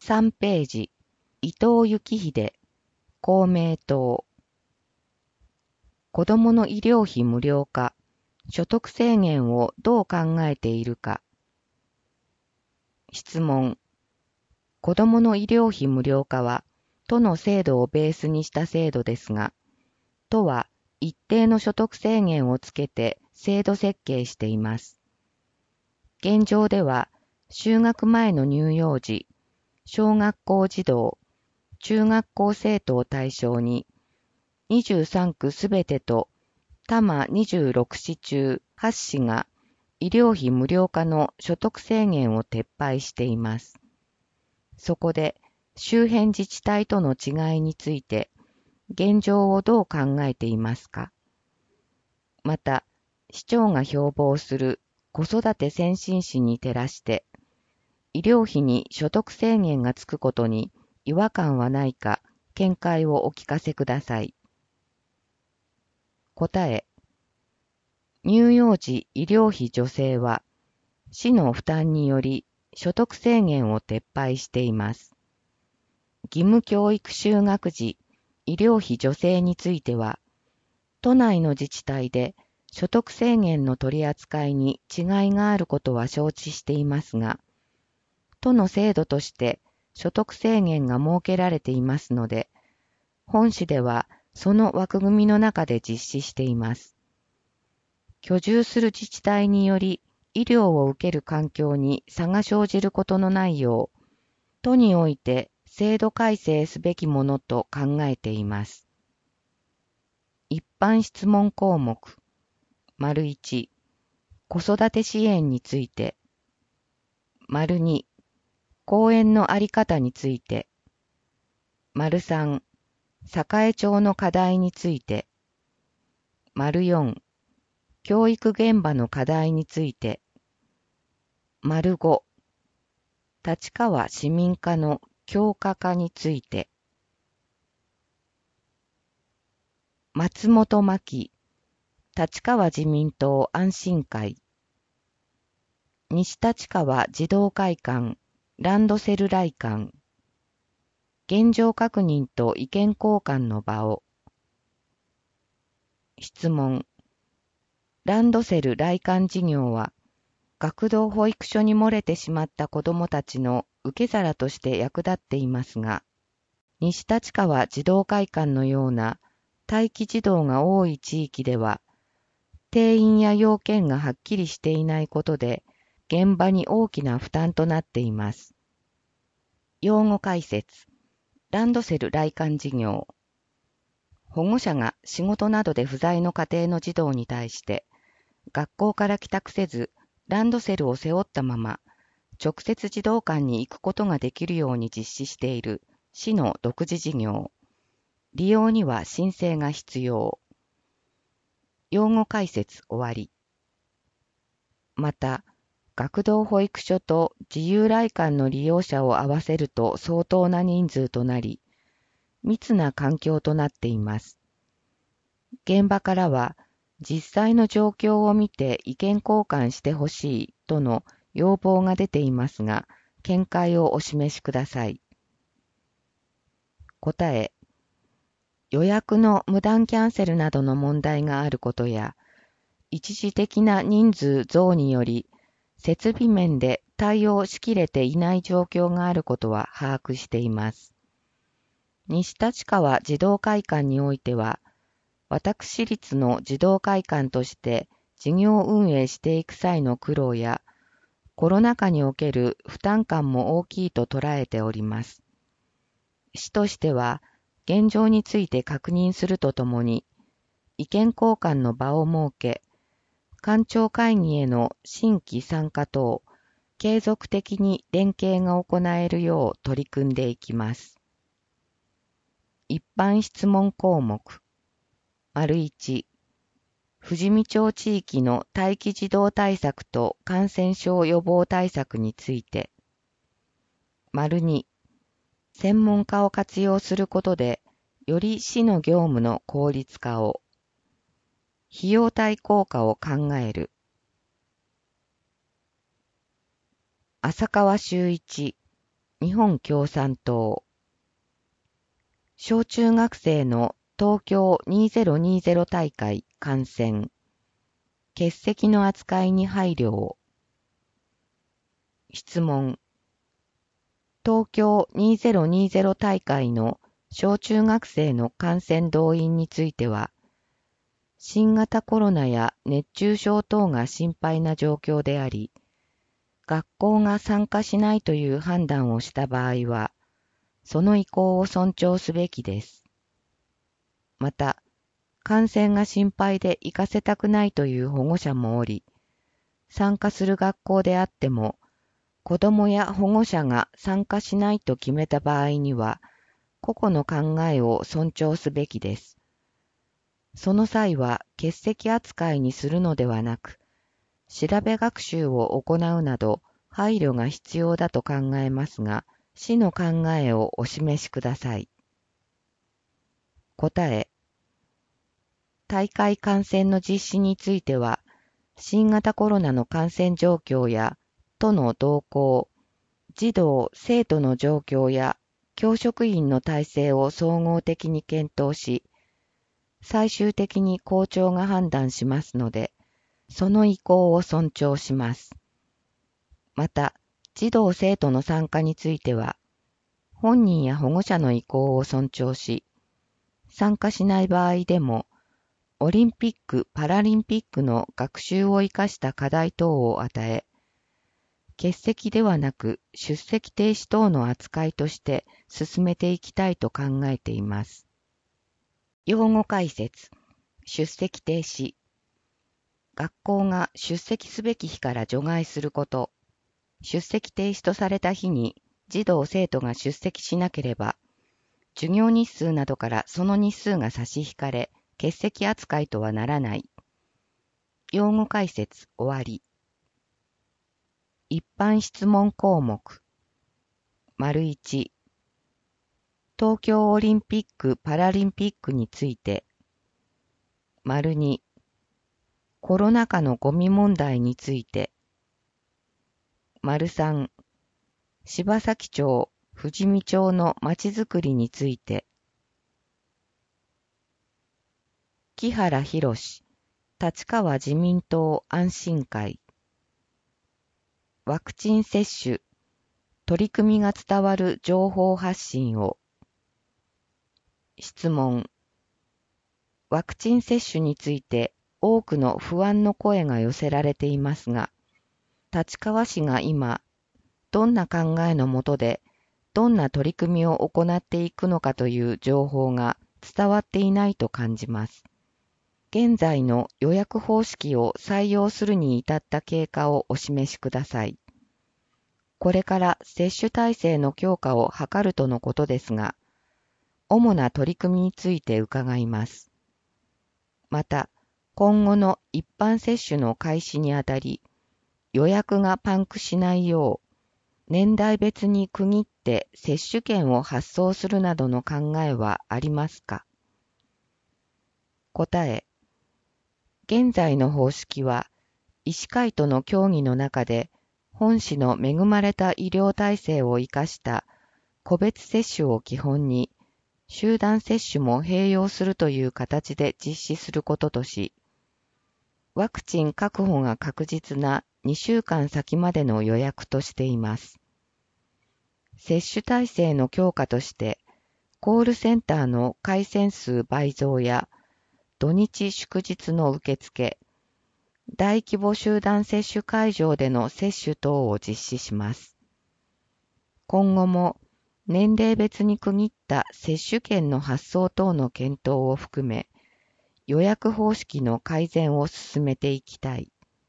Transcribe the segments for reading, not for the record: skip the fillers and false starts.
3ページ、伊藤幸秀、公明党。子どもの医療費無料化、所得制限をどう考えているか。質問。子どもの医療費無料化は、都の制度をベースにした制度ですが、都は一定の所得制限をつけて制度設計しています。現状では、就学前の乳幼児、小学校児童、中学校生徒を対象に、23区すべてと多摩26市中8市が医療費無料化の所得制限を撤廃しています。そこで周辺自治体との違いについて現状をどう考えていますか。また、市長が標榜する子育て先進市に照らして医療費に所得制限がつくことに違和感はないか見解をお聞かせください。答え。乳幼児医療費助成は、市の負担により所得制限を撤廃しています。義務教育就学時医療費助成については、都内の自治体で所得制限の取り扱いに違いがあることは承知していますが、都の制度として所得制限が設けられていますので、本市ではその枠組みの中で実施しています。居住する自治体により医療を受ける環境に差が生じることのないよう、都において制度改正すべきものと考えています。一般質問項目。1、子育て支援について。2、公園のあり方について。3、栄町の課題について。4、教育現場の課題について。5、立川市民課の強化化について。松本真希、立川自民党安心会。西立川児童会館、ランドセル来館。現状確認と意見交換の場を。質問。ランドセル来館事業は、学童保育所に漏れてしまった子どもたちの受け皿として役立っていますが、西立川児童会館のような待機児童が多い地域では、定員や要件がはっきりしていないことで、現場に大きな負担となっています。用語解説。ランドセル来館事業。保護者が仕事などで不在の家庭の児童に対して、学校から帰宅せず、ランドセルを背負ったまま、直接児童館に行くことができるように実施している市の独自事業。利用には申請が必要。用語解説終わり。また、学童保育所と自由来館の利用者を合わせると相当な人数となり、密な環境となっています。現場からは、実際の状況を見て意見交換してほしいとの要望が出ていますが、見解をお示しください。答え。予約の無断キャンセルなどの問題があることや、一時的な人数増により、設備面で対応しきれていない状況があることは把握しています。西立川児童会館においては、私立の児童会館として事業運営していく際の苦労や、コロナ禍における負担感も大きいと捉えております。市としては、現状について確認するとともに、意見交換の場を設け、官庁会議への新規参加等、継続的に連携が行えるよう取り組んでいきます。一般質問項目。1、富士見町地域の待機児童対策と感染症予防対策について。2、専門家を活用することで、より市の業務の効率化を。費用対効果を考える。浅川修一、 日本共産党。小中学生の東京2020大会観戦。欠席の扱いに配慮を。質問。東京2020大会の小中学生の観戦動員については、新型コロナや熱中症等が心配な状況であり、学校が参加しないという判断をした場合は、その意向を尊重すべきです。また、感染が心配で行かせたくないという保護者もおり、参加する学校であっても、子どもや保護者が参加しないと決めた場合には、個々の考えを尊重すべきです。その際は欠席扱いにするのではなく、調べ学習を行うなど配慮が必要だと考えますが、市の考えをお示しください。答え。大会観戦の実施については、新型コロナの感染状況や都の動向、児童・生徒の状況や教職員の体制を総合的に検討し、最終的に校長が判断しますので、その意向を尊重します。また、児童・生徒の参加については、本人や保護者の意向を尊重し、参加しない場合でも、オリンピック・パラリンピックの学習を生かした課題等を与え、欠席ではなく出席停止等の扱いとして進めていきたいと考えています。用語解説。出席停止。学校が出席すべき日から除外すること。出席停止とされた日に児童生徒が出席しなければ、授業日数などからその日数が差し引かれ、欠席扱いとはならない。用語解説終わり。一般質問項目。1、東京オリンピック・パラリンピックについて。2、コロナ禍のゴミ問題について。3、柴崎町、富士見町のまちづくりについて。木原博、立川自民党安心会。ワクチン接種、取り組みが伝わる情報発信を。質問。ワクチン接種について多くの不安の声が寄せられていますが、立川市が今、どんな考えのもとで、どんな取り組みを行っていくのかという情報が伝わっていないと感じます。現在の予約方式を採用するに至った経過をお示しください。これから接種体制の強化を図るとのことですが、主な取り組みについて伺います。また、今後の一般接種の開始にあたり、予約がパンクしないよう、年代別に区切って接種券を発送するなどの考えはありますか？答え。現在の方式は、医師会との協議の中で、本市の恵まれた医療体制を生かした個別接種を基本に、集団接種も併用するという形で実施することとし、ワクチン確保が確実な2週間先までの予約としています。接種体制の強化として、コールセンターの回線数倍増や、土日祝日の受付、大規模集団接種会場での接種等を実施します。今後も年齢別に区切った接種券の発送等の検討を含め、予約方式の改善を進めていきたい。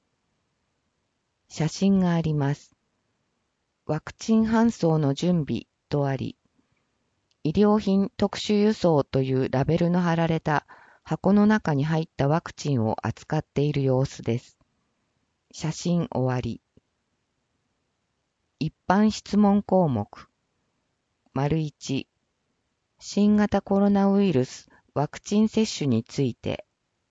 写真があります。ワクチン搬送の準備とあり、医療品特殊輸送というラベルの貼られた箱の中に入ったワクチンを扱っている様子です。写真終わり。一般質問項目。1、新型コロナウイルスワクチン接種について。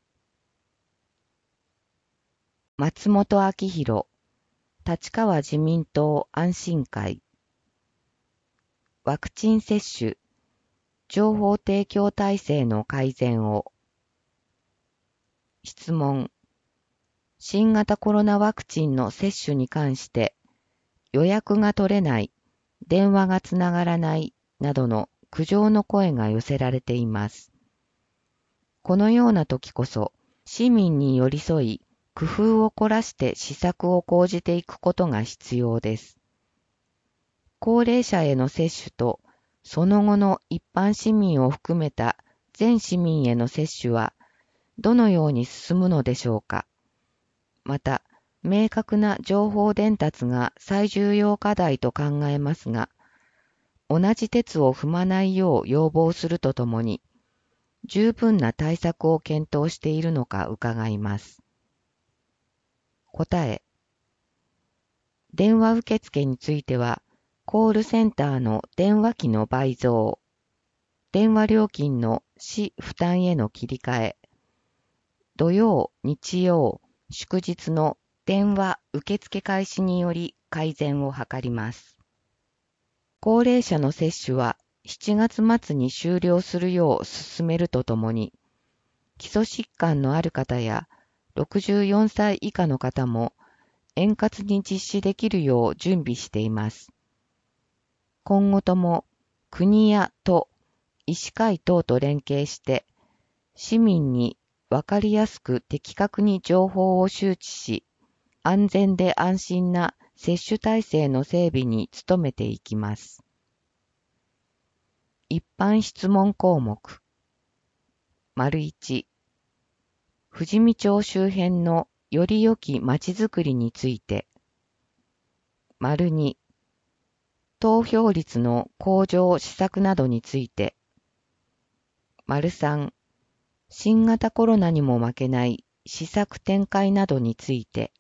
松本明弘、立川自民党安心会。 ワクチン接種、情報提供体制の改善を。質問。新型コロナワクチンの接種に関して予約が取れない、電話がつながらないなどの苦情の声が寄せられています。このような時こそ市民に寄り添い、工夫を凝らして施策を講じていくことが必要です。高齢者への接種とその後の一般市民を含めた全市民への接種はどのように進むのでしょうか。また、明確な情報伝達が最重要課題と考えますが、同じ轍を踏まないよう要望するとともに、十分な対策を検討しているのか伺います。答え。電話受付については、コールセンターの電話機の倍増、電話料金の市負担への切り替え、土曜、日曜、祝日の電話受付開始により改善を図ります。高齢者の接種は7月末に終了するよう進めるとともに、基礎疾患のある方や64歳以下の方も円滑に実施できるよう準備しています。今後とも国や都、医師会等と連携して市民にわかりやすく的確に情報を周知し、安全で安心な接種体制の整備に努めていきます。一般質問項目。1、富士見町周辺のより良きまちづくりについて。2、投票率の向上施策などについて。3、新型コロナにも負けない施策展開などについて。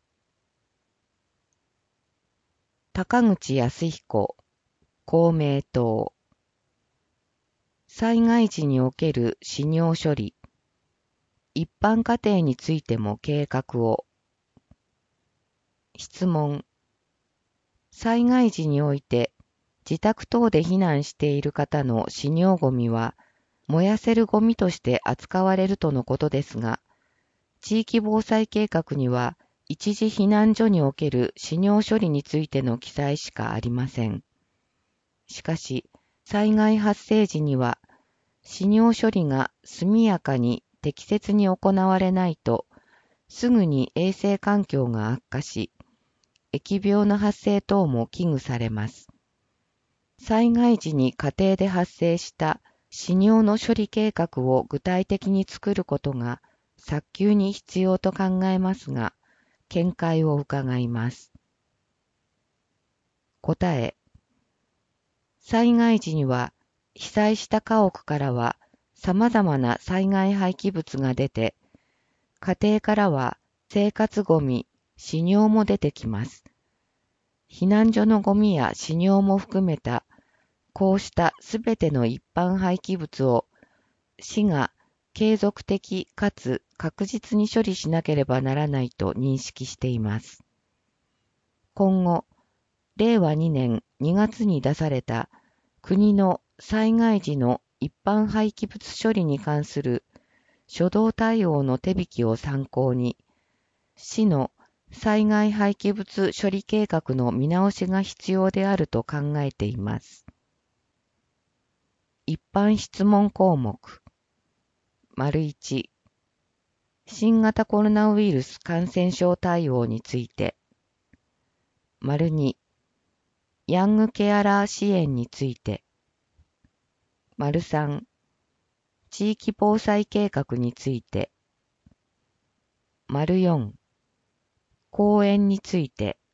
高口康彦、公明党。災害時における死尿処理、一般家庭についても計画を。質問。災害時において自宅等で避難している方の死尿ゴミは燃やせるゴミとして扱われるとのことですが、地域防災計画には一時避難所における死尿処理についての記載しかありません。しかし、災害発生時には死尿処理が速やかに適切に行われないと、すぐに衛生環境が悪化し、疫病の発生等も危惧されます。災害時に家庭で発生した死尿の処理計画を具体的に作ることが早急に必要と考えますが、見解を伺います。答え。災害時には被災した家屋からは様々な災害廃棄物が出て、家庭からは生活ゴミ、死尿も出てきます。避難所のゴミや死尿も含めた、こうしたすべての一般廃棄物を市が継続的かつ確実に処理しなければならないと認識しています。今後、令和2年2月に出された国の災害時の一般廃棄物処理に関する初動対応の手引きを参考に、市の災害廃棄物処理計画の見直しが必要であると考えています。一般質問項目。1、新型コロナウイルス感染症対応について。2、ヤングケアラー支援について。3、地域防災計画について。4、公園について。